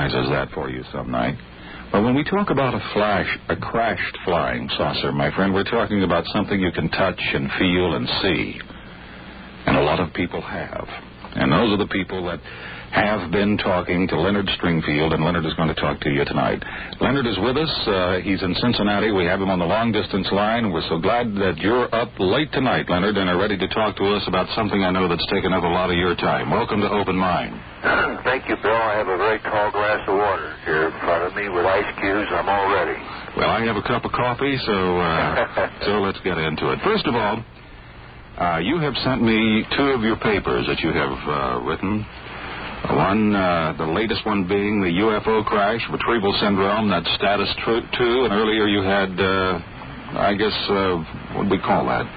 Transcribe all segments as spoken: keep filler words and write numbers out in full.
organizes that for you some night. But when we talk about a flash, a crashed flying saucer, my friend, we're talking about something you can touch and feel and see. And a lot of people have. And those are the people that have been talking to Leonard Stringfield, and Leonard is going to talk to you tonight. Leonard is with us. Uh, he's in Cincinnati. We have him on the long-distance line. We're so glad that you're up late tonight, Leonard, and are ready to talk to us about something I know that's taken up a lot of your time. Welcome to Open Mind. Thank you, Bill. I have a very tall glass of water here in front of me with ice cubes. I'm all ready. Well, I have a cup of coffee, so uh, so let's get into it. First of all, uh, you have sent me two of your papers that you have uh, written. One, uh, the latest one being the U F O crash, retrieval syndrome, that's status two, and earlier you had, uh, I guess, uh, what do we call that?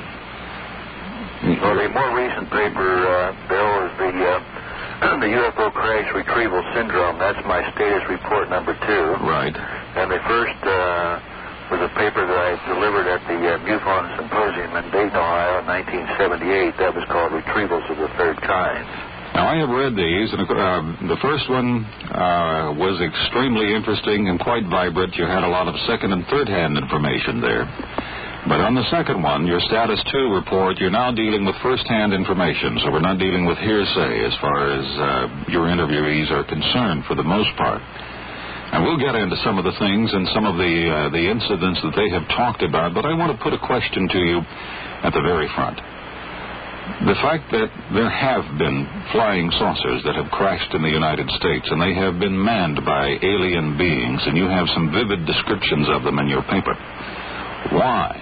Well, the more recent paper, uh, Bill, is the, uh, the U F O crash retrieval syndrome. That's my status report number two. Right. And the first uh, was a paper that I delivered at the uh, MUFON Symposium in Dayton, Ohio in nineteen seventy-eight. That was called Retrievals of the Third Kind. Now, I have read these, and uh, the first one uh, was extremely interesting and quite vibrant. You had a lot of second and third-hand information there. But on the second one, your Status two report, you're now dealing with first-hand information, so we're not dealing with hearsay as far as uh, your interviewees are concerned for the most part. And we'll get into some of the things and some of the, uh, the incidents that they have talked about, but I want to put a question to you at the very front. The fact that there have been flying saucers that have crashed in the United States, and they have been manned by alien beings, and you have some vivid descriptions of them in your paper. Why?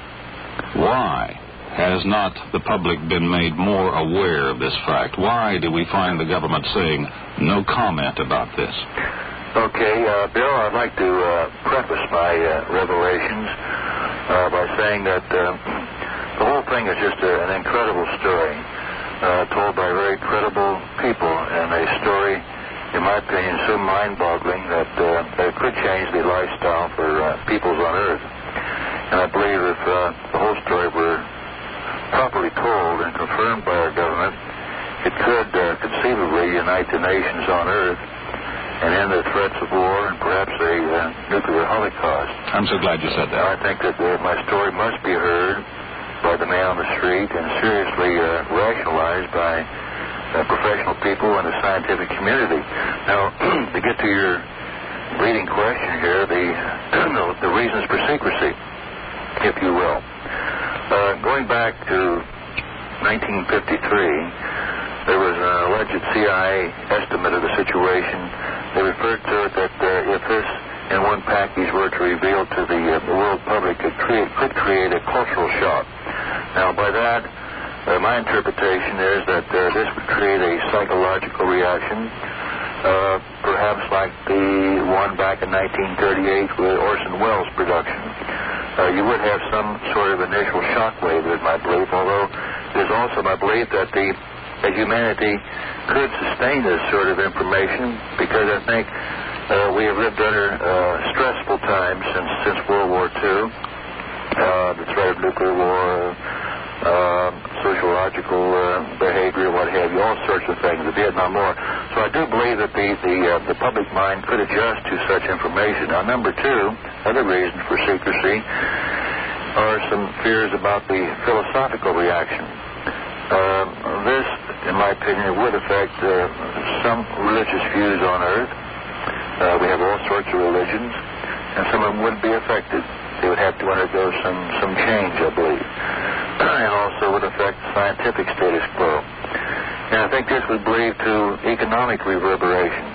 Why has not the public been made more aware of this fact? Why do we find the government saying no comment about this? Okay, uh, Bill, I'd like to uh, preface my uh, revelations uh, by saying that Uh, the whole thing is just a, an incredible story uh, told by very credible people, and a story, in my opinion, so mind-boggling that, uh, that it could change the lifestyle for uh, peoples on Earth. And I believe if uh, the whole story were properly told and confirmed by our government, it could uh, conceivably unite the nations on Earth and end the threats of war and perhaps a uh, nuclear holocaust. I'm so glad you said that. I think that uh, my story must be heard by the man on the street and seriously uh, rationalized by uh, professional people in the scientific community. Now, to get to your leading question here, the, the reasons for secrecy, if you will. Uh, going back to nineteen fifty-three, there was an alleged C I A estimate of the situation. They referred to it that uh, if this in one package were to reveal to the, uh, the world public, it create, could create a cultural shock. Now, by that, uh, my interpretation is that uh, this would create a psychological reaction, uh, perhaps like the one back in nineteen thirty-eight with Orson Welles' production. Uh, you would have some sort of initial shockwave, in my belief, although there's also my belief that the that humanity could sustain this sort of information, because I think Uh, we have lived under uh, stressful times since since World War Two, uh, the threat of nuclear war, uh, sociological uh, behavior, what have you, all sorts of things, the Vietnam War. So I do believe that the the, uh, the public mind could adjust to such information. Now, number two, other reason for secrecy are some fears about the philosophical reaction. Uh, this, in my opinion, would affect uh, some religious views on Earth. Uh, we have all sorts of religions, and some of them would be affected. They would have to undergo some, some change, I believe. And also would affect scientific status quo. And I think this would lead to economic reverberations.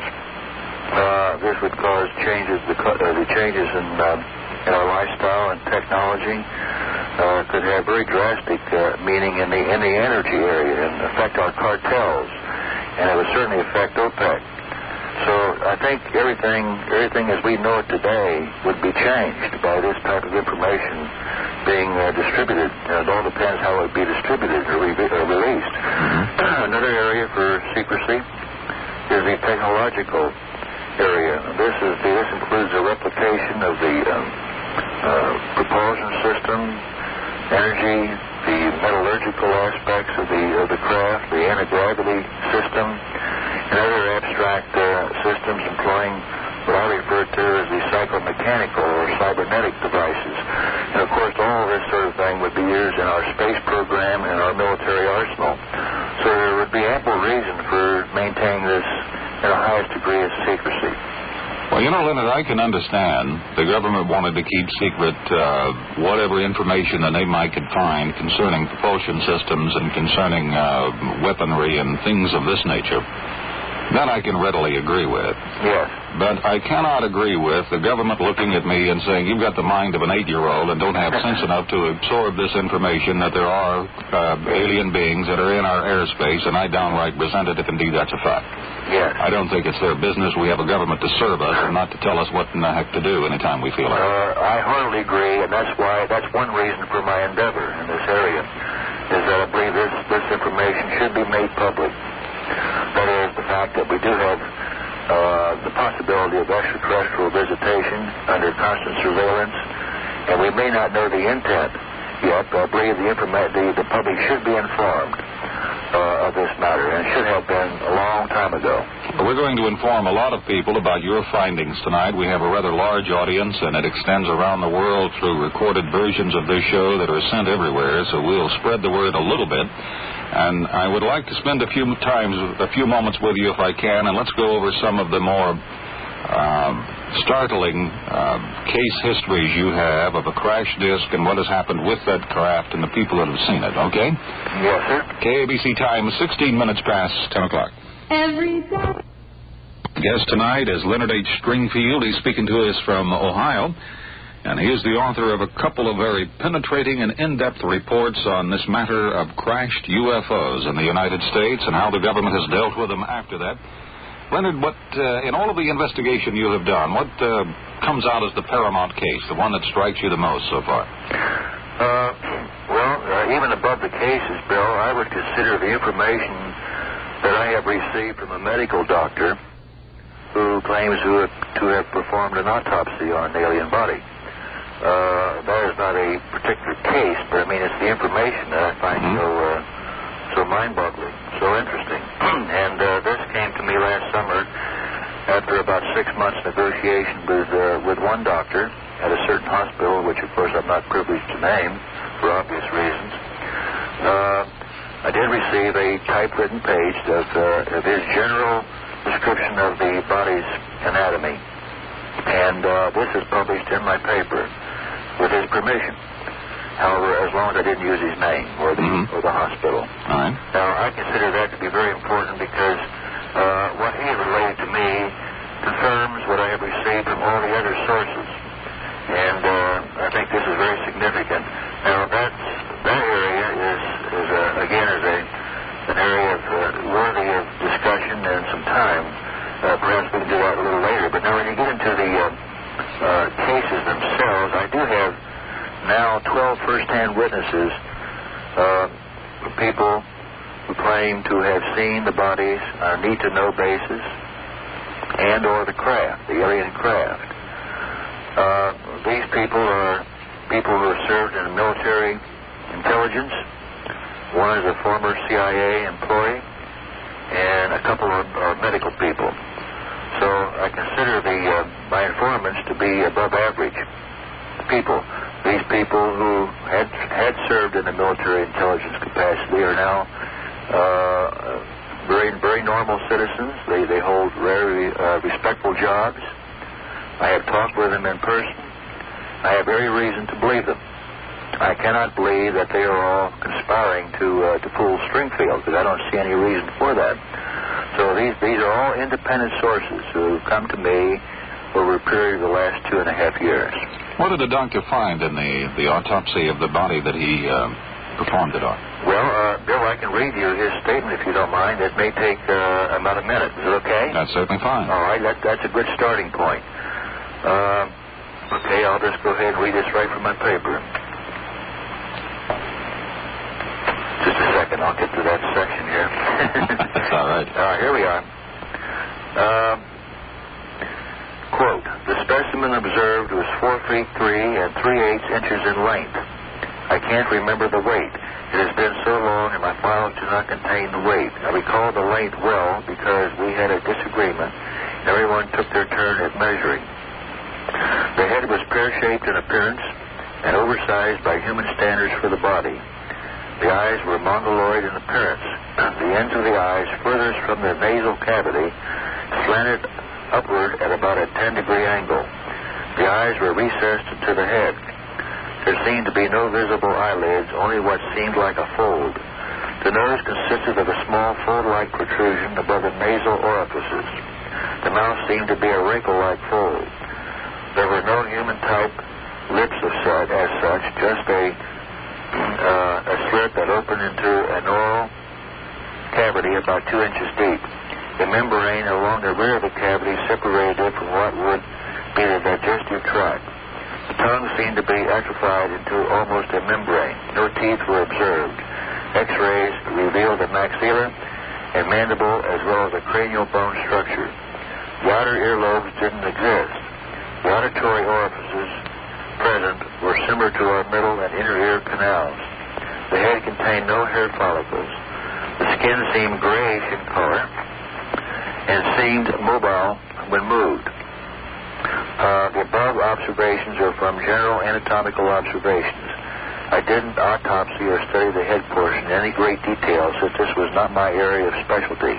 Uh, this would cause changes, the, uh, the changes in, uh, in our lifestyle and technology. Uh, could have very drastic uh, meaning in the, in the energy area and affect our cartels. And it would certainly affect OPEC. So I think everything everything as we know it today would be changed by this type of information being uh, distributed. Uh, it all depends how it would be distributed or, re- or released. Mm-hmm. Another area for secrecy is the technological area. This is the, this includes the replication of the um, uh, propulsion system, energy, the metallurgical aspects of the of the craft, the anti-gravity system, and other abstract abstract uh, systems employing what I refer to as the psychomechanical or cybernetic devices. And, of course, all this sort of thing would be used in our space program and our military arsenal. So there would be ample reason for maintaining this in the highest degree of secrecy. Well, you know, Leonard, I can understand the government wanted to keep secret uh, whatever information that they might could find concerning propulsion systems and concerning uh, weaponry and things of this nature. That I can readily agree with. Yes. But I cannot agree with the government looking at me and saying, you've got the mind of an eight-year-old and don't have sense enough to absorb this information that there are uh, alien beings that are in our airspace, and I downright resent it if indeed that's a fact. Yes. I don't think it's their business. We have a government to serve us and not to tell us what in the heck to do anytime we feel like it. Uh, I heartily agree, and that's why, that's one reason for my endeavor in this area, is that I believe this, this information should be made public. That is, the fact that we do have uh, the possibility of extraterrestrial visitation under constant surveillance, and we may not know the intent yet, but I believe the, informa- the, the public should be informed uh, of this matter, and should have been a long time ago. We're going to inform a lot of people about your findings tonight. We have a rather large audience, and it extends around the world through recorded versions of this show that are sent everywhere, so we'll spread the word a little bit. And I would like to spend a few times, a few moments with you if I can, and let's go over some of the more uh, startling uh, case histories you have of a crash disk and what has happened with that craft and the people that have seen it, okay? Yes, sir. K A B C time, sixteen minutes past ten o'clock. Every day. Guest tonight is Leonard H. Stringfield. He's speaking to us from Ohio. And he is the author of a couple of very penetrating and in-depth reports on this matter of crashed U F Os in the United States and how the government has dealt with them after that. Leonard, what uh, in all of the investigation you have done, what uh, comes out as the paramount case, the one that strikes you the most so far? Uh, well, uh, even above the cases, Bill, I would consider the information that I have received from a medical doctor who claims to have, to have performed an autopsy on an alien body. Uh, that is not a particular case, but I mean, it's the information that I find mm-hmm. so uh, so mind-boggling, so interesting. And uh, this came to me last summer after about six months negotiation with uh, with one doctor at a certain hospital, which of course I'm not privileged to name for obvious reasons. Uh, I did receive a typewritten page of, uh, of his general description of the body's anatomy, and uh, this is published in my paper with his permission. However, as long as I didn't use his name or the mm-hmm. or the hospital. All right. Now, I consider that to be very important because uh, what he has relayed to me confirms what I have received from all the other sources, and uh, I think this is very significant. Now, that's, that area is, is a, again, is a an area of, uh, worthy of discussion and some time. Uh, perhaps we can do that a little later. But now, when you get into the uh, uh, cases themselves, I do have now twelve first-hand witnesses, uh, people who claim to have seen the bodies on a need-to-know basis and or the craft, the alien craft. Uh, these people are people who have served in the military intelligence. One is a former C I A employee, and a couple are, are medical people. So I consider the uh, my informants to be above average people. These people who had had served in the military intelligence capacity are now uh, very very normal citizens. They they hold very uh, respectful jobs. I have talked with them in person. I have every reason to believe them. I cannot believe that they are all conspiring to uh, to fool Stringfield, because I don't see any reason for that. So these these are all independent sources who have come to me over a period of the last two and a half years. What did the doctor find in the, the autopsy of the body that he uh, performed it on? Well, uh, Bill, I can read you his statement if you don't mind. It may take uh, about a minute. Is it okay? That's certainly fine. All right, that, that's a good starting point. Uh, okay, I'll just go ahead and read this right from my paper. Just a second, I'll get to that section here. That's all right. Uh, here we are. Uh, quote, the specimen observed was four feet three and three eighths inches in length, I can't remember the weight. It has been so long and my files do not contain the weight. I recall the length well because we had a disagreement. Everyone took their turn at measuring. The head was pear-shaped in appearance and oversized by human standards for the body. The eyes were mongoloid in appearance. The ends of the eyes furthest from the nasal cavity slanted upward at about a ten-degree angle. The eyes were recessed to the head. There seemed to be no visible eyelids, only what seemed like a fold. The nose consisted of a small fold-like protrusion above the nasal orifices. The mouth seemed to be a wrinkle-like fold. There were no human-type lips of such, as such, just a, uh, a slit that opened into an oral cavity about two inches deep. The membrane along the rear of the cavity separated it from what would be the digestive tract. The tongue seemed to be atrophied into almost a membrane. No teeth were observed. X-rays revealed the maxilla and mandible as well as a cranial bone structure. The outer earlobes didn't exist. The auditory orifices present were similar to our middle and inner ear canals. The head contained no hair follicles. The skin seemed grayish in color and seemed mobile when moved. Uh, the above observations are from general anatomical observations. I didn't autopsy or study the head portion in any great detail since this was not my area of specialty.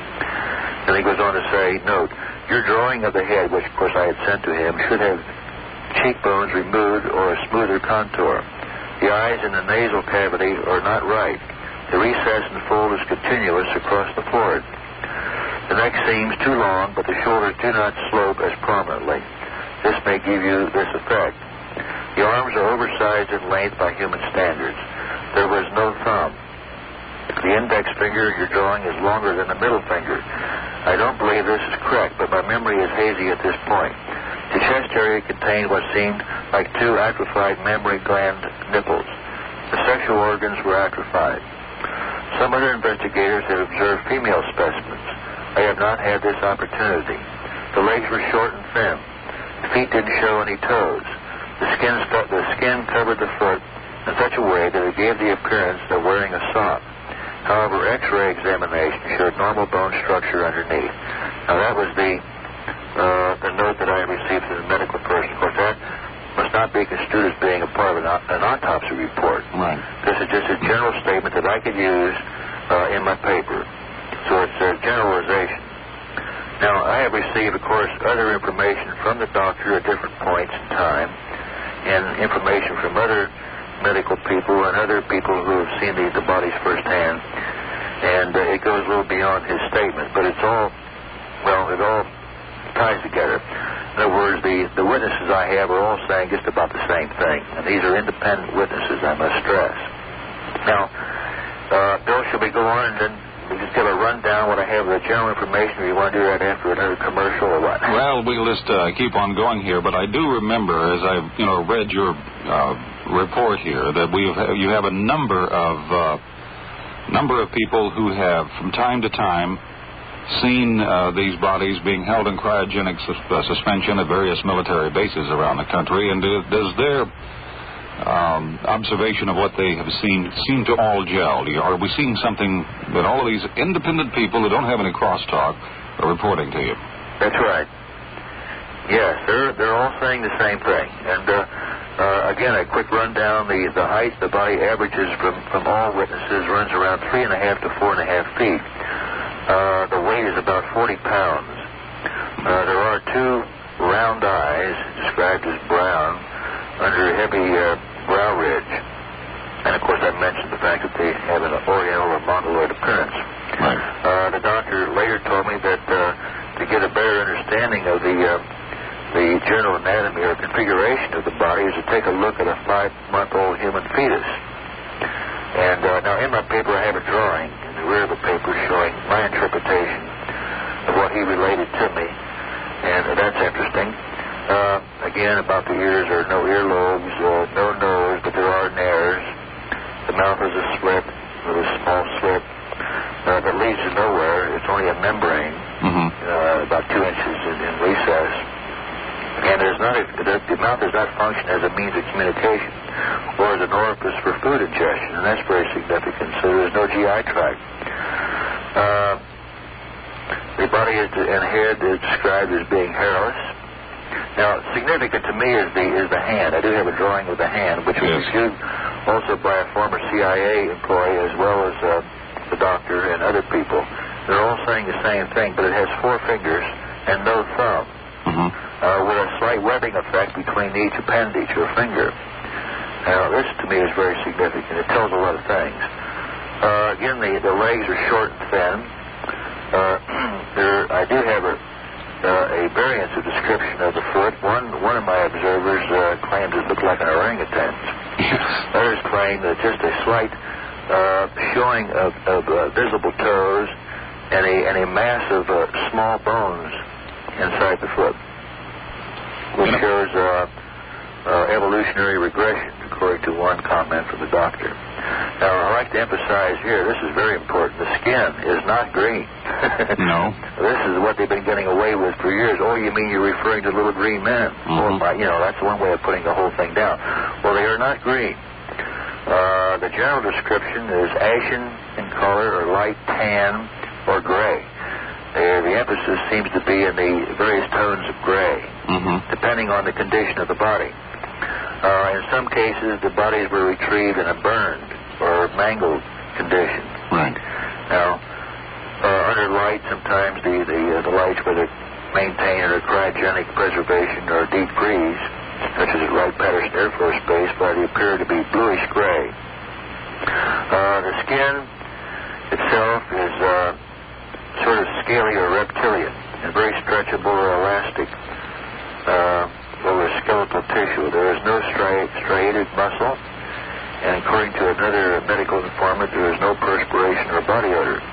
And he goes on to say, note, your drawing of the head, which of course I had sent to him, should have cheekbones removed or a smoother contour. The eyes in the nasal cavity are not right. The recess and fold is continuous across the forehead. The neck seems too long, but the shoulders do not slope as prominently. This may give you this effect. The arms are oversized in length by human standards. There was no thumb. The index finger of your drawing is longer than the middle finger. I don't believe this is correct, but my memory is hazy at this point. The chest area contained what seemed like two atrophied mammary gland nipples. The sexual organs were atrophied. Some other investigators have observed female specimens. I have not had this opportunity. The legs were short and thin. The feet didn't show any toes. The skin, the skin covered the foot in such a way that it gave the appearance of wearing a sock. However, X-ray examination showed normal bone structure underneath. Now that was the uh, the note that I received from the medical person. Of course, that must not be construed as being a part of an, an autopsy report. Right. This is just a general statement that I could use uh, in my paper. So it's a generalization. Now, I have received, of course, other information from the doctor at different points in time and information from other medical people and other people who have seen the, the bodies firsthand. And uh, it goes a little beyond his statement, but it's all, well, it all ties together. In other words, the, the witnesses I have are all saying just about the same thing. And these are independent witnesses, I must stress. Now, uh, Bill, should we go on and then we just give a rundown what I have of the general information, or you want to do that after another commercial or what? Well, we'll just uh, keep on going here, but I do remember, as I you know read your uh, report here, that we have, you have a number of uh, number of people who have, from time to time, seen uh, these bodies being held in cryogenic sus- uh, suspension at various military bases around the country, and uh, does their Um, observation of what they have seen seem to all gel? Are we seeing something that all of these independent people who don't have any crosstalk are reporting to you? That's right. Yes, they're they're all saying the same thing. And uh, uh, again, a quick rundown: the the height the body averages from from all witnesses runs around three and a half to four and a half feet. Uh, the weight is about forty pounds. Uh, there are two round eyes described as brown under heavy uh, brow ridge. And, of course, I mentioned the fact that they have an oriental or mongoloid appearance. Right. Uh, the doctor later told me that uh, to get a better understanding of the uh, the general anatomy or configuration of the body is to take a look at a five-month-old human fetus. And uh, now in my paper I have a drawing in the rear of the paper showing my interpretation of what he related to me. And uh, that's interesting. Uh, again, about the ears, there are no earlobes, uh, no nose, but there are nares. The mouth is a slit, with a small slit uh, that leads to nowhere. It's only a membrane, mm-hmm. uh, about two inches in, in recess. And there's not a, the, the mouth does not function as a means of communication. or as an orifice for food ingestion, and that's very significant. So there's no G I tract. Uh, the body is, and head is described as being hairless. Now, significant to me is the is the hand. I do have a drawing of the hand, which was yes. reviewed also by a former C I A employee as well as uh, the doctor and other people. They're all saying the same thing, but it has four fingers and no thumb, mm-hmm. uh, with a slight webbing effect between each appendage or finger. Now, this to me is very significant. It tells a lot of things. Uh, again, the, the legs are short and thin. Uh, there, I do have a Uh, a variance of description of the foot. One one of my observers uh, claimed it looked like an orangutan. Yes. Others claim that just a slight uh, showing of, of uh, visible toes and a and a mass of uh, small bones inside the foot, which shows uh, uh, evolutionary regression, according to one comment from the doctor. Now, I like to emphasize here, this is very important, the skin is not green. No. This is what they've been getting away with for years. Oh, you mean you're referring to little green men? Mm-hmm. Or, you know, that's one way of putting the whole thing down. Well, they are not green. Uh, the general description is ashen in color or light tan or gray. Uh, the emphasis seems to be in the various tones of gray, mm-hmm. depending on the condition of the body. Uh, in some cases, the bodies were retrieved in a burned or mangled condition. Right. Now, uh, under light, sometimes the the, uh, the lights, whether maintain or cryogenic preservation or deep freeze, such as at Wright-Patterson Air Force Base, body appear to be bluish gray. Uh, the skin itself is uh, sort of scaly or reptilian and very stretchable or elastic uh, over skeletal tissue. There is no stri- striated muscle, and according to another medical informant, there is no perspiration or body odor.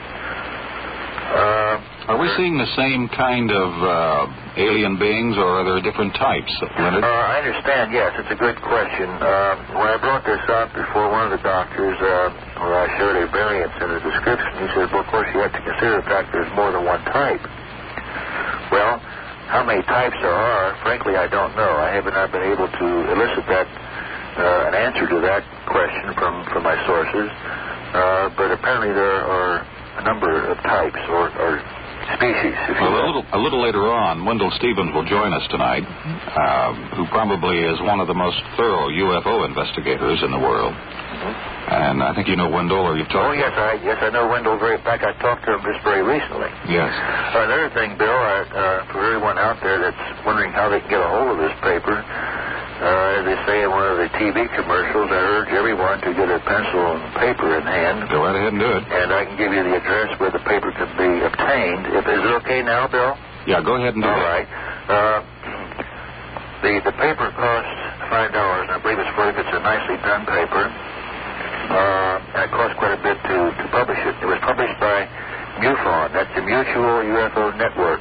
Uh, Are we seeing the same kind of uh, alien beings, or are there different types, Leonard? Uh, I understand, yes. It's a good question. Uh, when I brought this up before one of the doctors, uh, where I showed a variance in the description, he said, well, of course, you have to consider the fact there's more than one type. Well, how many types there are, frankly, I don't know. I have not been able to elicit that, uh, an answer to that question from, from my sources, uh, but apparently there are a number of types or, or species, if you well, will. a little, a little later on, Wendell Stevens will join us tonight, uh, who probably is one of the most thorough U F O investigators in the world. Mm-hmm. And I think you know Wendell, or you've talked Oh, to yes, him. I yes, I know Wendell very. In fact, I talked to him just very recently. Yes. Uh, another thing, Bill, uh, uh, for everyone out there that's wondering how they can get a hold of this paper, uh, as they say in one of the T V commercials, I urge everyone to get a pencil and paper in hand. Go right ahead and do it. And I can give you the address where the paper can be obtained. If, is it okay now, Bill? Yeah, go ahead and do All that. right. Uh, the the paper costs five dollars, and I believe it's for if it's a nicely done paper. Uh, and it costs quite a bit to, to publish it. It was published by MUFON. That's the Mutual U F O Network.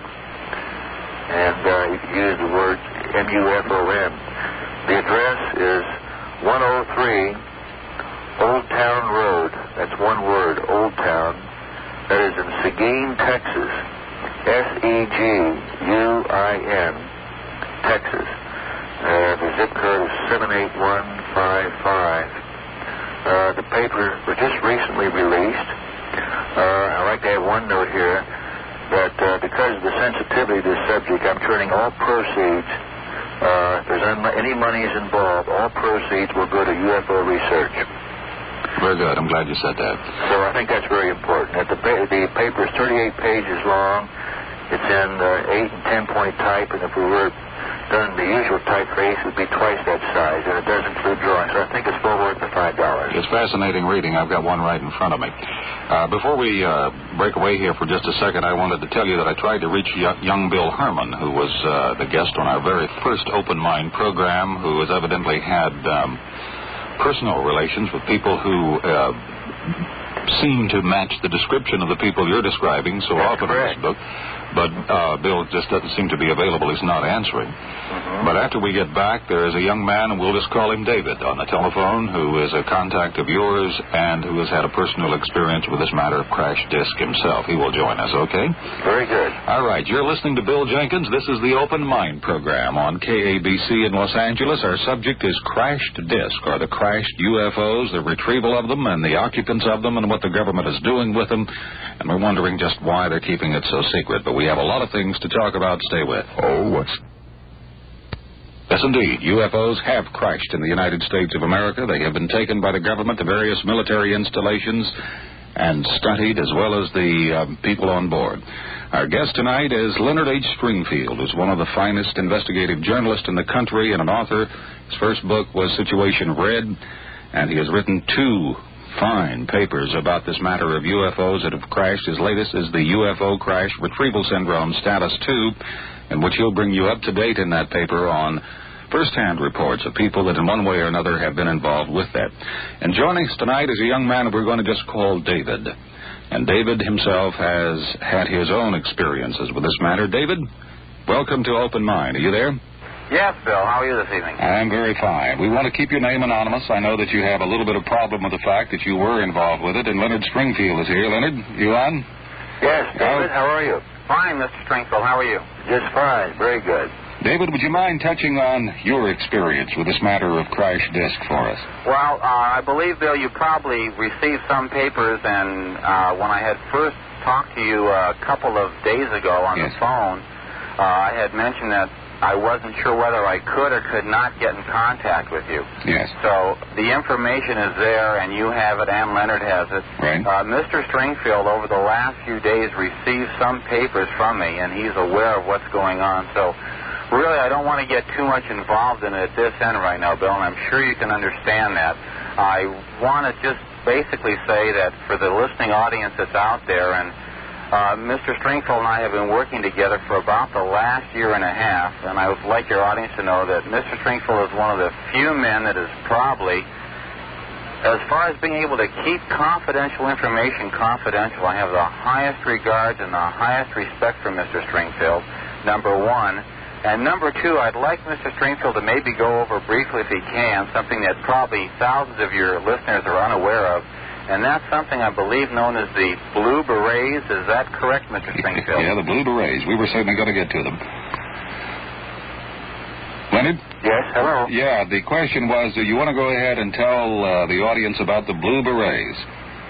And uh, you can use the word M U F O N. The address is one oh three Old Town Road. That's one word, Old Town. That is in Seguin, Texas. S E G U I N, Texas. Uh, the zip code is seven eight one five five. Uh, the paper was just recently released. Uh, I'd like to have one note here that uh, because of the sensitivity of this subject, I'm turning all proceeds, uh, if there's un- any monies involved, all proceeds will go to U F O research. Very good. I'm glad you said that. So I think that's very important. That the, pa- the paper is thirty-eight pages long. It's in uh, eight and ten point type, and if we were done the usual typeface, it would be twice that size, and it does include drawings. So I think it's well worth the five dollars. It's fascinating reading. I've got one right in front of me. Uh, before we uh, break away here for just a second, I wanted to tell you that I tried to reach young Bill Herman, who was uh, the guest on our very first Open Mind program, who has evidently had um, personal relations with people who uh, seem to match the description of the people you're describing so That's often correct. in this book. but uh, Bill just doesn't seem to be available. He's not answering. Mm-hmm. But after we get back, there is a young man, and we'll just call him David, on the telephone, who is a contact of yours and who has had a personal experience with this matter of crash disk himself. He will join us, okay? Very good. All right, you're listening to Bill Jenkins. This is the Open Mind program on K A B C in Los Angeles. Our subject is crashed disk, or the crashed U F Os, the retrieval of them, and the occupants of them, and what the government is doing with them. And we're wondering just why they're keeping it so secret. But we have a lot of things to talk about. Stay with. Oh, what's... Yes, indeed. U F Os have crashed in the United States of America. They have been taken by the government to various military installations and studied, as well as the uh, people on board. Our guest tonight is Leonard H. Stringfield, who's one of the finest investigative journalists in the country and an author. His first book was Situation Red, and he has written two fine papers about this matter of U F Os that have crashed. His latest is the U F O Crash Retrieval Syndrome Status two, in which he'll bring you up to date in that paper on first-hand reports of people that in one way or another have been involved with that. And joining us tonight is a young man we're going to just call David. And David himself has had his own experiences with this matter. David, welcome to Open Mind. Are you there? Yes, Bill. How are you this evening? I'm very fine. We want to keep your name anonymous. I know that you have a little bit of problem with the fact that you were involved with it, and Leonard Stringfield is here. Leonard, you on? Yes, David, how are you? Fine, Mister Stringfield. How are you? Just fine. Very good. David, would you mind touching on your experience with this matter of crash disk for us? Well, uh, I believe, Bill, you probably received some papers, and uh, when I had first talked to you a couple of days ago on yes. the phone, uh, I had mentioned that I wasn't sure whether I could or could not get in contact with you. Yes. So the information is there, and you have it, and Leonard has it. Right. Uh, Mister Stringfield, over the last few days, received some papers from me, and he's aware of what's going on. So really, I don't want to get too much involved in it at this end right now, Bill, and I'm sure you can understand that. I want to just basically say that for the listening audience that's out there, and uh, Mister Stringfield and I have been working together for about the last year and a half, and I would like your audience to know that Mister Stringfield is one of the few men that is probably, as far as being able to keep confidential information confidential, I have the highest regards and the highest respect for Mister Stringfield, number one. And number two, I'd like Mister Stringfield to maybe go over briefly, if he can, something that probably thousands of your listeners are unaware of, and that's something I believe known as the Blue Berets. Is that correct, Mister Stringfield? Yeah, the Blue Berets. We were certainly going to get to them. Leonard? Yes, hello. Yeah, the question was, do you want to go ahead and tell uh, the audience about the Blue Berets?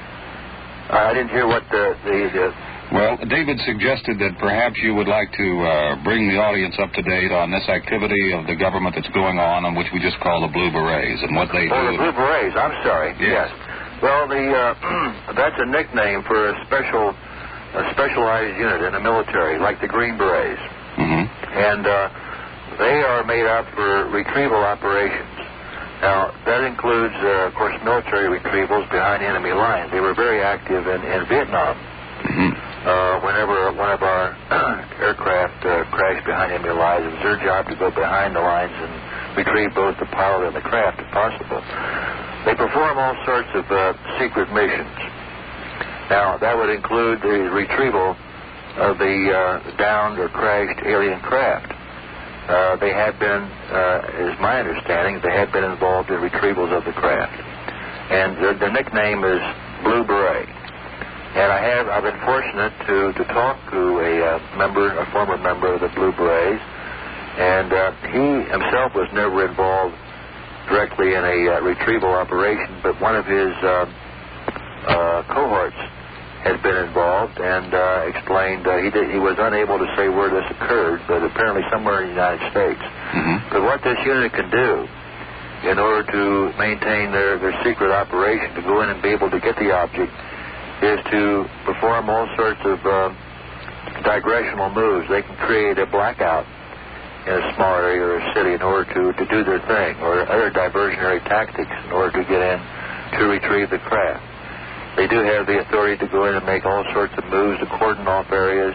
Uh, I didn't hear what the... the, the Well, David suggested that perhaps you would like to uh, bring the audience up to date on this activity of the government that's going on, on which we just call the Blue Berets, and what they oh, do. Oh, the Blue Berets. I'm sorry. Yes. yes. Well, the uh, that's a nickname for a special, a specialized unit in the military, like the Green Berets. Mm-hmm. And uh, they are made up for retrieval operations. Now, that includes, uh, of course, military retrievals behind enemy lines. They were very active in, in Vietnam. Mm-hmm. Uh, whenever one of our aircraft uh, crashed behind enemy lines, it was their job to go behind the lines and retrieve both the pilot and the craft, if possible. They perform all sorts of uh, secret missions. Now, that would include the retrieval of the uh, downed or crashed alien craft. Uh, they had been, uh, is my understanding, they had been involved in retrievals of the craft. And the, the nickname is Blue Beret. And I have, I've been fortunate to, to talk to a uh, member, a former member of the Blue Berets, and uh, he himself was never involved directly in a uh, retrieval operation, but one of his uh, uh, cohorts had been involved and uh, explained uh, he, did, he was unable to say where this occurred, but apparently somewhere in the United States. Mm-hmm. But what this unit can do in order to maintain their, their secret operation, to go in and be able to get the object, is to perform all sorts of uh, digressional moves. They can create a blackout in a small area or a city in order to, to do their thing, or other diversionary tactics in order to get in to retrieve the craft. They do have the authority to go in and make all sorts of moves, to cordon off areas,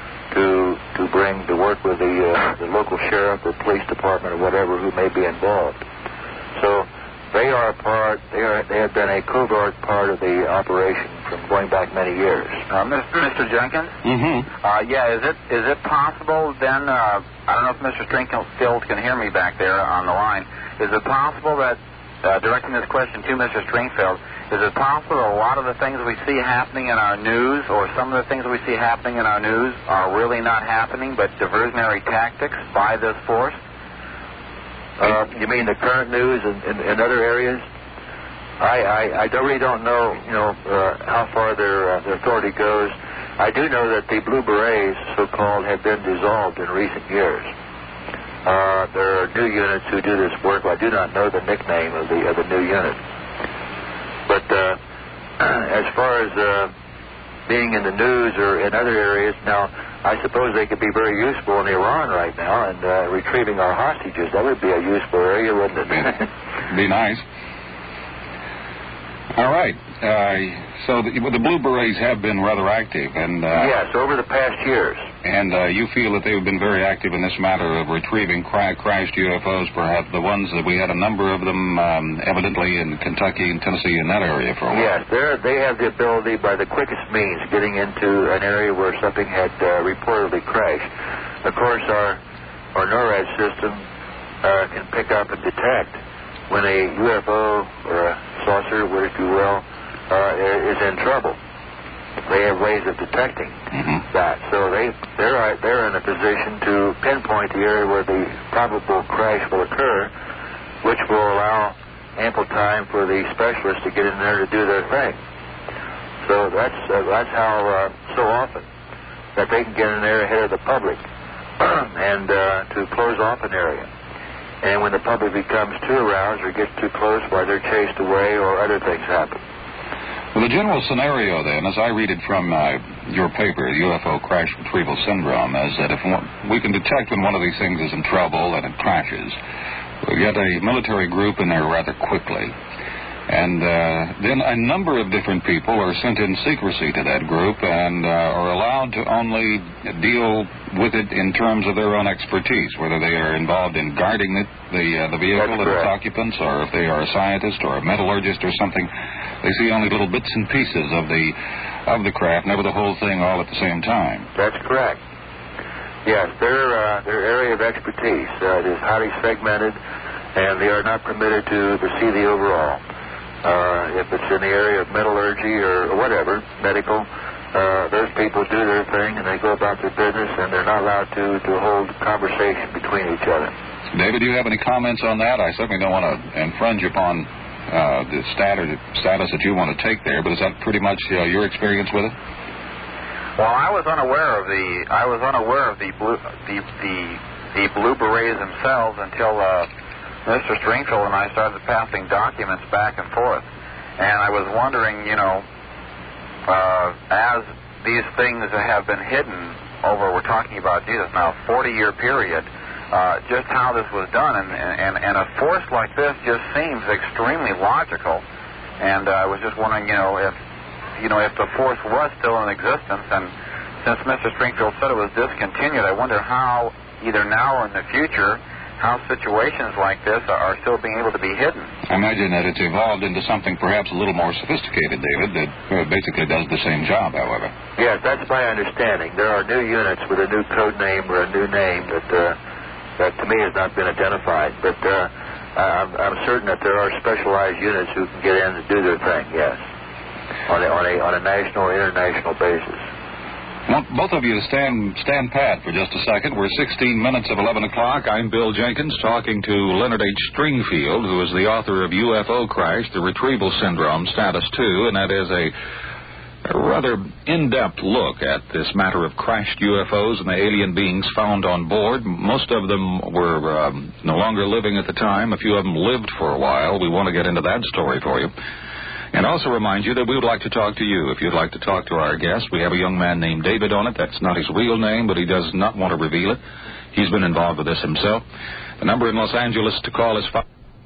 to to bring, to work with the, uh, the local sheriff or police department or whatever who may be involved. So they are a part, they, are, they have been a covert part of the operation from going back many years. Uh, Mister Jenkins? Mm-hmm. Uh, yeah, is it is it possible then, uh, I don't know if Mister Stringfield can hear me back there on the line, is it possible that, uh, directing this question to Mister Stringfield, is it possible that a lot of the things we see happening in our news, or some of the things we see happening in our news, are really not happening, but diversionary tactics by this force? Uh, you mean the current news in, in, in other areas? I, I, I don't, really don't know, you know, uh, how far their, uh, their authority goes. I do know that the Blue Berets, so-called, have been dissolved in recent years. Uh, there are new units who do this work. I do not know the nickname of the of the new unit. But uh, as far as uh, being in the news or in other areas, now, I suppose they could be very useful in Iran right now, and uh, retrieving our hostages. That would be a useful area, wouldn't it? Be nice. All right. Uh, so the, the Blue Berets have been rather active, and uh, yes, over the past years. And uh, you feel that they've been very active in this matter of retrieving cra- crashed U F Os, perhaps the ones that we had a number of them, um, evidently in Kentucky and Tennessee, in that area for a while. Yes, they have the ability, by the quickest means, getting into an area where something had uh, reportedly crashed. Of course, our our NORAD system uh, can pick up and detect when a U F O or a saucer, if you will, uh, is in trouble. They have ways of detecting mm-hmm. that. So they, they're, they're in a position to pinpoint the area where the probable crash will occur, which will allow ample time for the specialists to get in there to do their thing. So that's, uh, that's how uh, so often that they can get in there ahead of the public and uh, to close off an area. And when the public becomes too aroused or gets too close, why they're chased away or other things happen. Well, the general scenario then, as I read it from uh, your paper, U F O Crash Retrieval Syndrome, is that if one, we can detect when one of these things is in trouble and it crashes, we get a military group in there rather quickly. And uh, then a number of different people are sent in secrecy to that group and uh, are allowed to only deal with it in terms of their own expertise, whether they are involved in guarding it, the uh, the vehicle and its occupants, or if they are a scientist or a metallurgist or something. They see only little bits and pieces of the of the craft, never the whole thing all at the same time. That's correct. Yes, their uh, their area of expertise uh, is highly segmented, and they are not permitted to, to see the overall. Uh, if it's in the area of metallurgy or whatever, medical, uh, those people do their thing and they go about their business, and they're not allowed to, to hold conversation between each other. David, do you have any comments on that? I certainly don't want to infringe upon uh, the status, status that you want to take there, but is that pretty much uh, your experience with it? Well, I was unaware of the I was unaware of the blue the the, the Blue Berets themselves until Uh, Mister Stringfield and I started passing documents back and forth. And I was wondering, you know, uh, as these things have been hidden over, we're talking about, Jesus, now a forty-year period, uh, just how this was done. And, and, and a force like this just seems extremely logical. And uh, I was just wondering, you know, if, you know, if the force was still in existence, and since Mister Stringfield said it was discontinued, I wonder how, either now or in the future, how situations like this are still being able to be hidden. I imagine that it's evolved into something perhaps a little more sophisticated, David, that uh, basically does the same job, however. Yes, that's my understanding. There are new units with a new code name or a new name that, uh, that to me has not been identified. But uh, I'm, I'm certain that there are specialized units who can get in and do their thing, yes, on a, on a, on a national or international basis. Well, both of you stand stand pat for just a second. We're sixteen minutes of eleven o'clock. I'm Bill Jenkins talking to Leonard H. Stringfield, who is the author of U F O Crash, the Retrieval Syndrome, Status two, and that is a, a rather in-depth look at this matter of crashed U F Os and the alien beings found on board. Most of them were um, no longer living at the time. A few of them lived for a while. We want to get into that story for you. And also remind you that we would like to talk to you. If you'd like to talk to our guest, we have a young man named David on it. That's not his real name, but he does not want to reveal it. He's been involved with this himself. The number in Los Angeles to call is five.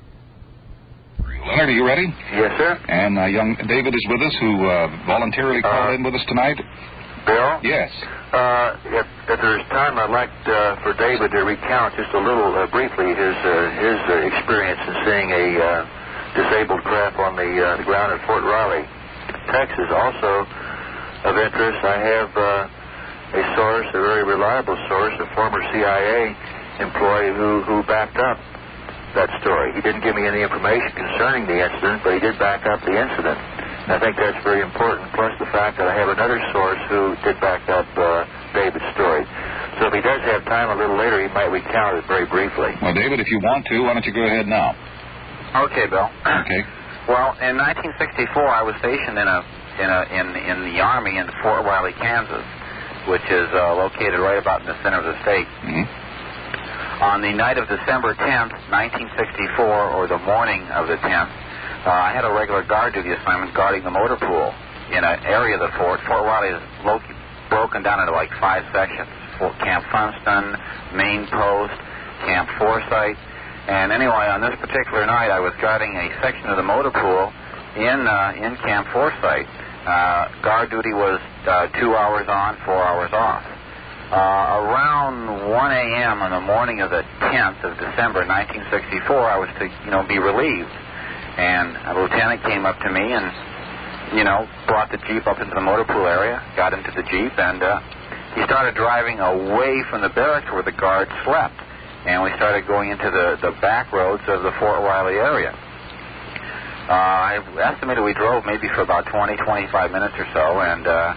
Leonard, are you ready? Yes, sir. And uh, young David is with us, who uh, voluntarily called uh, in with us tonight. Bill? Yes. Uh, if, if there's time, I'd like uh, for David to recount just a little uh, briefly his uh, his uh, experience in seeing a Uh, disabled craft on the, uh, the ground at Fort Riley Texas. Also of interest, I have uh, a source, a very reliable source, a former C I A employee who, who backed up that story. He didn't give me any information concerning the incident, but he did back up the incident. And I think that's very important, plus the fact that I have another source who did back up uh, David's story. So if he does have time a little later, he might recount it very briefly. Well, David, if you want to, why don't you go ahead now? Okay, Bill. Okay. Well, in nineteen sixty-four, I was stationed in a in a in in the Army in Fort Riley, Kansas, which is uh, located right about in the center of the state. Mm-hmm. On the night of December tenth, nineteen sixty-four, or the morning of the tenth, uh, I had a regular guard duty assignment guarding the motor pool in an area of the fort. Fort Riley is lo- broken down into like five sections: Fort Camp Funston, Main Post, Camp Forsyth. And anyway, on this particular night, I was guarding a section of the motor pool in uh, in Camp Forsyth. Uh, guard duty was uh, two hours on, four hours off. Uh, around one a.m. on the morning of the tenth of December, nineteen sixty-four, I was to, you know, be relieved. And a lieutenant came up to me and, you know, brought the Jeep up into the motor pool area, got into the Jeep, and uh, he started driving away from the barracks where the guards slept. And we started going into the, the back roads of the Fort Riley area. Uh, I estimated we drove maybe for about twenty, twenty-five minutes or so, and uh,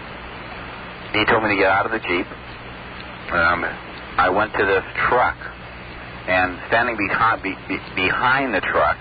he told me to get out of the Jeep. Um, I went to this truck, and standing behind, be, be, behind the truck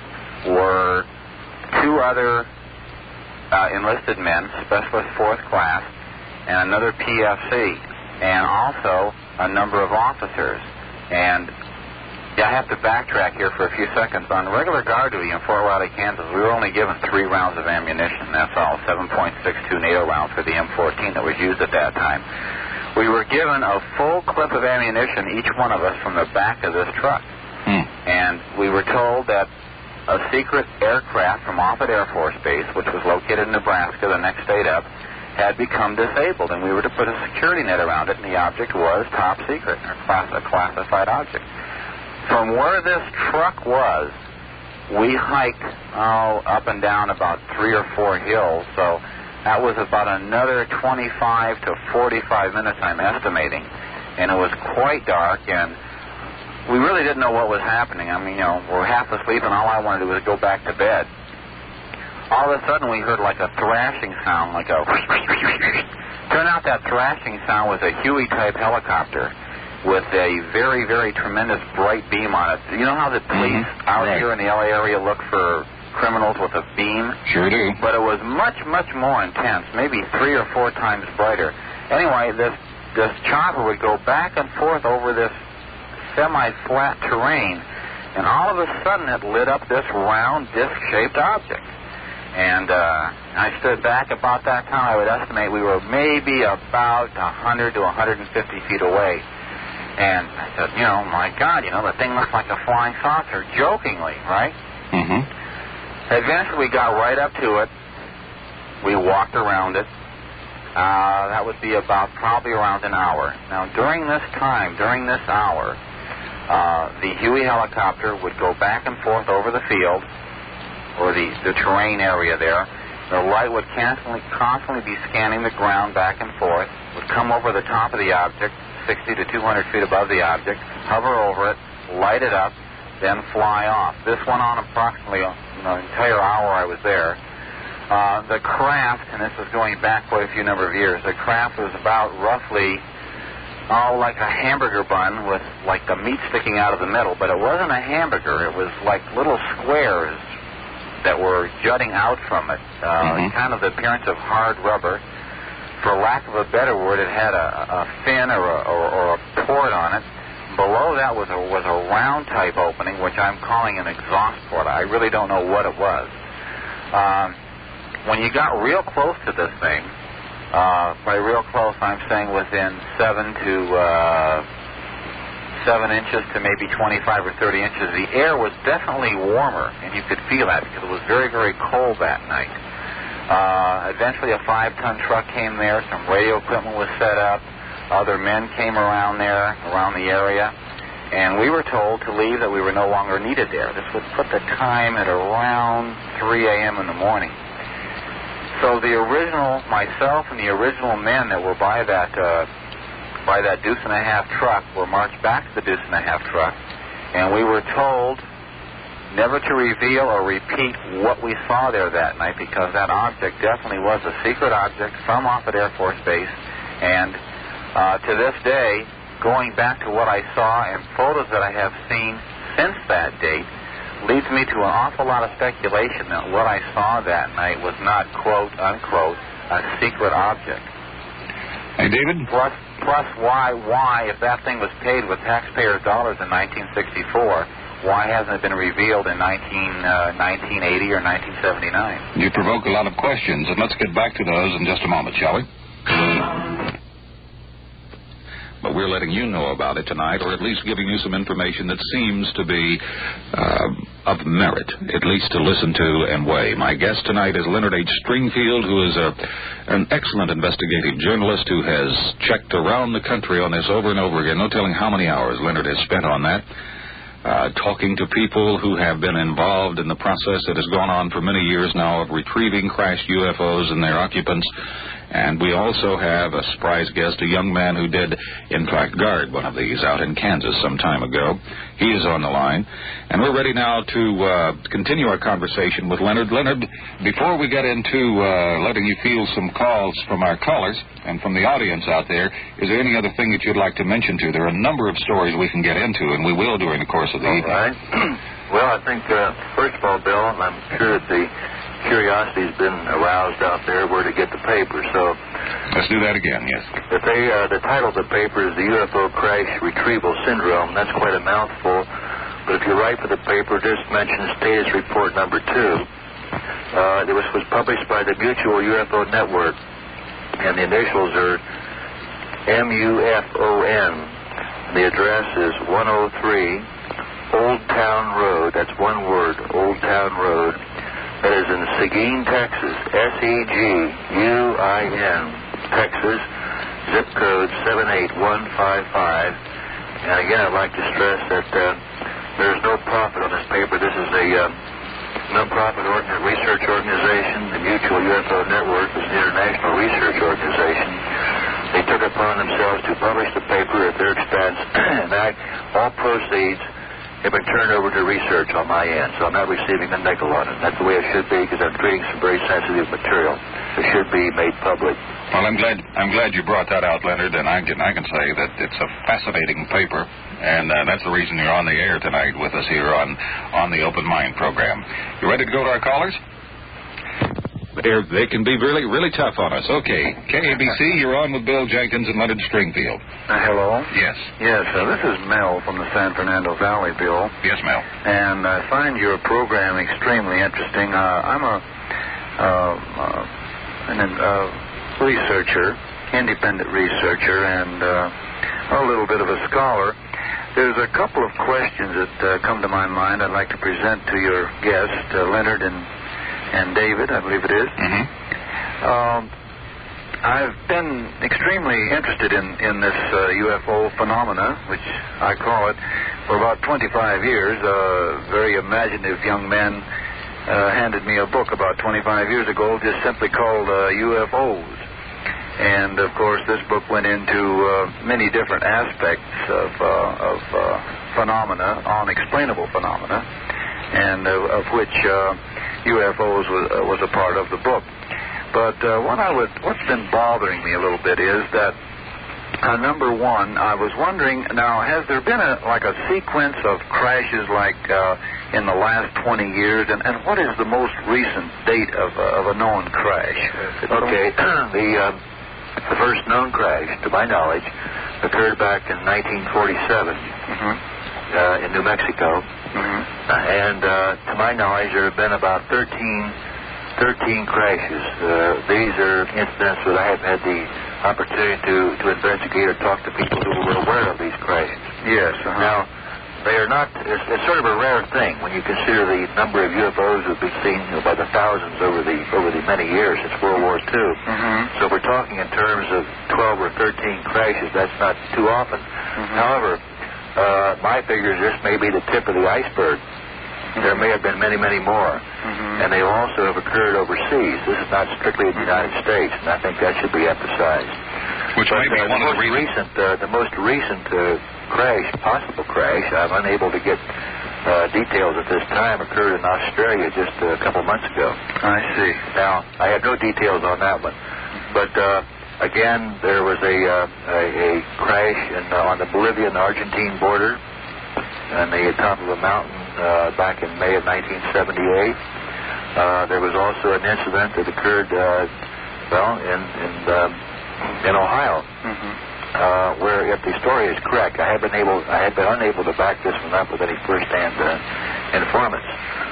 were two other uh, enlisted men, Specialist Fourth Class, and another P F C, and also a number of officers. And I have to backtrack here for a few seconds. On regular guard duty in Fort Riley, Kansas, we were only given three rounds of ammunition. That's all, seven point six two NATO rounds for the M fourteen that was used at that time. We were given a full clip of ammunition, each one of us, from the back of this truck. Hmm. And we were told that a secret aircraft from Offutt Air Force Base, which was located in Nebraska, the next state up, had become disabled, and we were to put a security net around it, and the object was top secret, or class, a classified object. From where this truck was, we hiked oh, up and down about three or four hills, so that was about another twenty-five to forty-five minutes, I'm estimating, and it was quite dark, and we really didn't know what was happening. I mean, you know, we're half asleep, and all I wanted to do was go back to bed. All of a sudden, we heard like a thrashing sound, like a... Turned out that thrashing sound was a Huey-type helicopter with a very, very tremendous bright beam on it. You know how the police mm-hmm. out right. here in the L A area look for criminals with a beam? Sure do. But it was much, much more intense, maybe three or four times brighter. Anyway, this, this chopper would go back and forth over this semi-flat terrain, and all of a sudden it lit up this round, disc-shaped object. And uh, I stood back about that time. I would estimate we were maybe about one hundred to one hundred fifty feet away. And I said, you know, my God, you know, the thing looks like a flying saucer, jokingly, right? Mm-hmm. Eventually we got right up to it. We walked around it. Uh, that would be about probably around an hour. Now, during this time, during this hour, uh, the Huey helicopter would go back and forth over the field, or the, the terrain area there. The light would constantly, constantly be scanning the ground back and forth, would come over the top of the object, sixty to two hundred feet above the object, hover over it, light it up, then fly off. This went on approximately you know, an entire hour I was there. Uh, the craft, and this is going back quite a few number of years, the craft was about roughly, oh, like a hamburger bun with like the meat sticking out of the middle, but it wasn't a hamburger. It was like little squares that were jutting out from it, uh, mm-hmm. kind of the appearance of hard rubber. For lack of a better word, it had a, a fin or a, or, or a port on it. Below that was a, was a round type opening, which I'm calling an exhaust port. I really don't know what it was. Um, when you got real close to this thing, uh, by real close I'm saying within seven to uh, seven inches to maybe twenty-five or thirty inches, the air was definitely warmer, and you could feel that because it was very, very cold that night. Uh, eventually a five-ton truck came there, some radio equipment was set up, other men came around there, around the area, and we were told to leave, that we were no longer needed there. This would put the time at around three a.m. in the morning. So the original, myself and the original men that were by that uh, by that deuce and a half truck were marched back to the deuce and a half truck, and we were told never to reveal or repeat what we saw there that night, because that object definitely was a secret object from Offutt Air Force Base. And uh, to this day, going back to what I saw and photos that I have seen since that date, leads me to an awful lot of speculation that what I saw that night was not, quote, unquote, a secret object. Hey, David? Plus, plus why, why, if that thing was paid with taxpayers' dollars in nineteen sixty-four, why hasn't it been revealed in nineteen eighty or nineteen seventy-nine? You provoke a lot of questions, and let's get back to those in just a moment, shall we? But we're letting you know about it tonight, or at least giving you some information that seems to be uh, of merit, at least to listen to and weigh. My guest tonight is Leonard H. Stringfield, who is a, an excellent investigative journalist who has checked around the country on this over and over again. No telling how many hours Leonard has spent on that. Uh, talking to people who have been involved in the process that has gone on for many years now of retrieving crashed U F Os and their occupants. And we also have a surprise guest, a young man who did, in fact, guard one of these out in Kansas some time ago. He is on the line. And we're ready now to uh, continue our conversation with Leonard. Leonard, before we get into uh, letting you field some calls from our callers and from the audience out there, is there any other thing that you'd like to mention to? There are a number of stories we can get into, and we will during the course of the evening. All right. Well, I think, uh, first of all, Bill, I'm sure that the curiosity's been aroused out there where to get the paper. So let's do that again. Yes. That they, uh, the title of the paper is the U F O Crash Retrieval Syndrome. That's quite a mouthful. But if you write for the paper, just mention status report number two. Uh, it was, was published by the Mutual U F O Network, and the initials are M U F O N. The address is one oh three Old Town Road. That's one word, Old Town Road. That is in Seguin, Texas, S E G U I N, Texas, zip code seven eight one five five. And again, I'd like to stress that uh, there's no profit on this paper. This is a uh, non-profit organ- research organization. The Mutual U F O Network is an international research organization. They took upon themselves to publish the paper at their expense, and that all proceeds have been turned over to research on my end, so I'm not receiving a nickel on it. That's the way it should be, because I'm treating some very sensitive material. It should be made public. Well, I'm glad I'm glad you brought that out, Leonard, and I can I can say that it's a fascinating paper, and uh, that's the reason you're on the air tonight with us here on on the Open Mind program. You ready to go to our callers? They're, they can be really, really tough on us. Okay, K A B C, you're on with Bill Jenkins and Leonard Stringfield. Uh, hello? Yes. Yes, uh, this is Mel from the San Fernando Valley, Bill. Yes, Mel. And I find your program extremely interesting. Uh, I'm a uh, uh, an uh, researcher, independent researcher, and uh, a little bit of a scholar. There's a couple of questions that uh, come to my mind I'd like to present to your guest, uh, Leonard and and David, I believe it is. Mm-hmm. Um, I've been extremely interested in, in this uh, U F O phenomena, which I call it, for about twenty-five years. A very imaginative young man uh, handed me a book about twenty-five years ago just simply called uh, U F Os. And, of course, this book went into uh, many different aspects of, uh, of uh, phenomena, unexplainable phenomena, and uh, of which uh, U F Os was, uh, was a part of the book. But uh, what I would, what's been bothering me a little bit is that, uh, number one, I was wondering, now, has there been a, like a sequence of crashes like uh, in the last twenty years, and, and what is the most recent date of, uh, of a known crash? Okay, the, uh, the first known crash, to my knowledge, occurred back in nineteen forty-seven mm-hmm. uh, in New Mexico. Mm-hmm. Uh, and uh, to my knowledge, there have been about thirteen, thirteen crashes. Uh, these are incidents that I have had the opportunity to, to investigate or talk to people who were aware of these crashes. Yes. Uh-huh. Now, they are not, it's, it's sort of a rare thing when you consider the number of U F Os that have been seen, you know, by the thousands over the over the many years since World War Two. Mm-hmm. So if we're talking in terms of twelve or thirteen crashes, that's not too often. Mm-hmm. However, Uh, my figures, this may be the tip of the iceberg. There may have been many, many more. Mm-hmm. And they also have occurred overseas. This is not strictly in the United States, and I think that should be emphasized. Which but, may be uh, one the of the most reasons. recent, uh, the most recent uh, crash, possible crash, I'm unable to get uh, details at this time, occurred in Australia just a couple months ago. I see. Now, I have no details on that one. But, uh, again, there was a, uh, a, a crash in, uh, on the Bolivian-Argentine border on the top of a mountain uh, back in May of nineteen seventy-eight. Uh, there was also an incident that occurred, uh, well, in in, um, in Ohio, Mm-hmm. uh, where, if the story is correct, I have been able, I have been unable to back this one up with any first-hand uh, informants.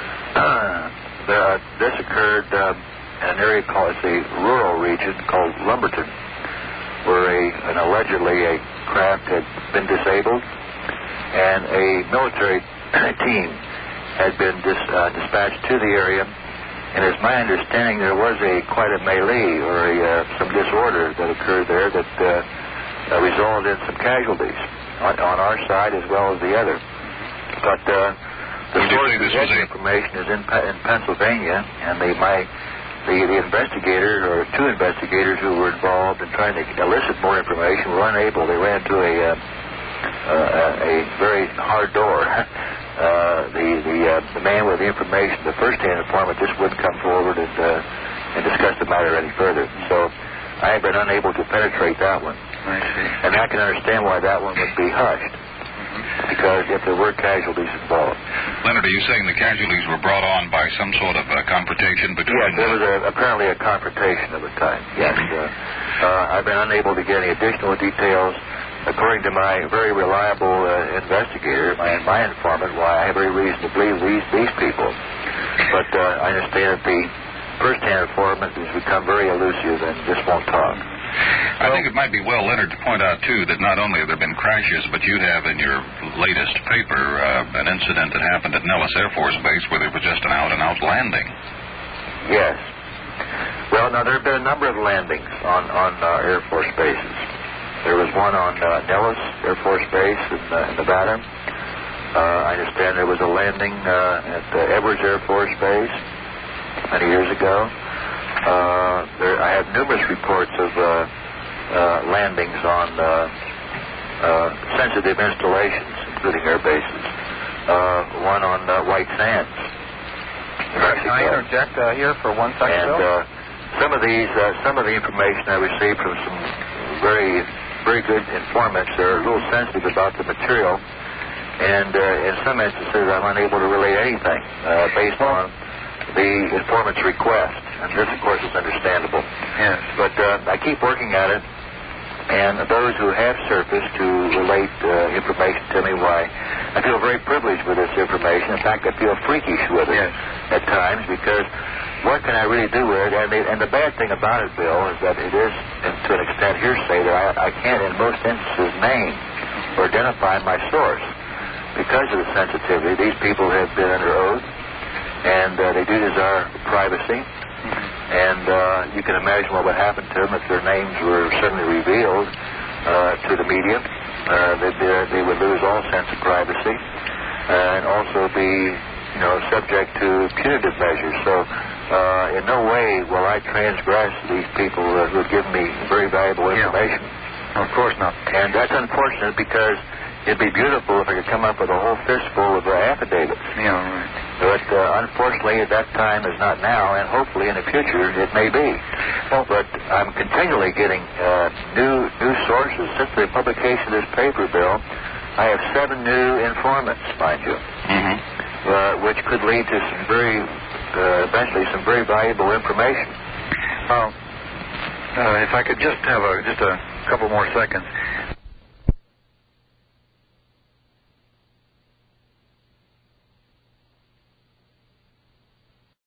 Uh, the, this occurred uh, in an area called, it's a rural region called Lumberton, where a, an allegedly a craft had been disabled, and a military team had been dis, uh, dispatched to the area. And it's my understanding there was a quite a melee or a, uh, some disorder that occurred there that uh, uh, resulted in some casualties on, on our side as well as the other. But uh, the Would you source say of this the was a- information is in, in Pennsylvania, and they my the, the investigator or two investigators who were involved in trying to elicit more information were unable. They ran into a uh, uh, a very hard door. Uh, the the uh, the man with the information, the first-hand informant, just wouldn't come forward and uh, and discuss the matter any further. So I have been unable to penetrate that one. I see. And I can understand why that one would be hushed, because if there were casualties involved. Leonard, are you saying the casualties were brought on by some sort of uh, confrontation between... Yes, there was a, apparently a confrontation of the time. Yes. Uh, uh, I've been unable to get any additional details. According to my very reliable uh, investigator, my, my informant, why I have every reason to believe these, these people. But uh, I understand that the first-hand informant has become very elusive and just won't talk. I think it might be well, Leonard, to point out, too, that not only have there been crashes, but you have in your latest paper uh, an incident that happened at Nellis Air Force Base where there was just an out-and-out landing. Yes. Well, now, there have been a number of landings on, on uh, Air Force bases. There was one on uh, Nellis Air Force Base in, uh, in Nevada. Uh, I understand there was a landing uh, at uh, Edwards Air Force Base many years ago. Uh, there, I have numerous reports of uh, uh, landings on uh, uh, sensitive installations, including air bases. Uh, one on uh, White Sands. Can I interject uh, here for one second, And Bill? uh, some of these, uh, some of the information I received from some very, very good informants are a little sensitive about the material, and uh, in some instances I'm unable to relay anything uh, based on the informant's request, and this, of course, is understandable. Yes. But uh, I keep working at it, and those who have surfaced to relate uh, information to me, why I feel very privileged with this information. In fact, I feel freakish with it Yes. at times, because what can I really do with it? And the, and the bad thing about it, Bill, is that it is, and to an extent, hearsay that I, I can't, in most instances, name or identify my source. Because of the sensitivity, these people have been under oath, and uh, they do desire privacy. And uh, you can imagine what would happen to them if their names were suddenly revealed uh, to the media. Uh, they'd be, they would lose all sense of privacy and also be, you know, subject to punitive measures. So uh, in no way will I transgress these people uh, who have given me very valuable information. Yeah. Of course not. And that's unfortunate, because it'd be beautiful if I could come up with a whole fistful of uh, affidavits. Yeah, right. But uh, unfortunately, at that time is not now, and hopefully in the future it may be. Well, but I'm continually getting uh, new new sources. Since the publication of this paper, Bill, I have seven new informants, mind you, Mm-hmm. uh, which could lead to some very, uh, eventually, some very valuable information. Well, uh, if I could just have a just a couple more seconds.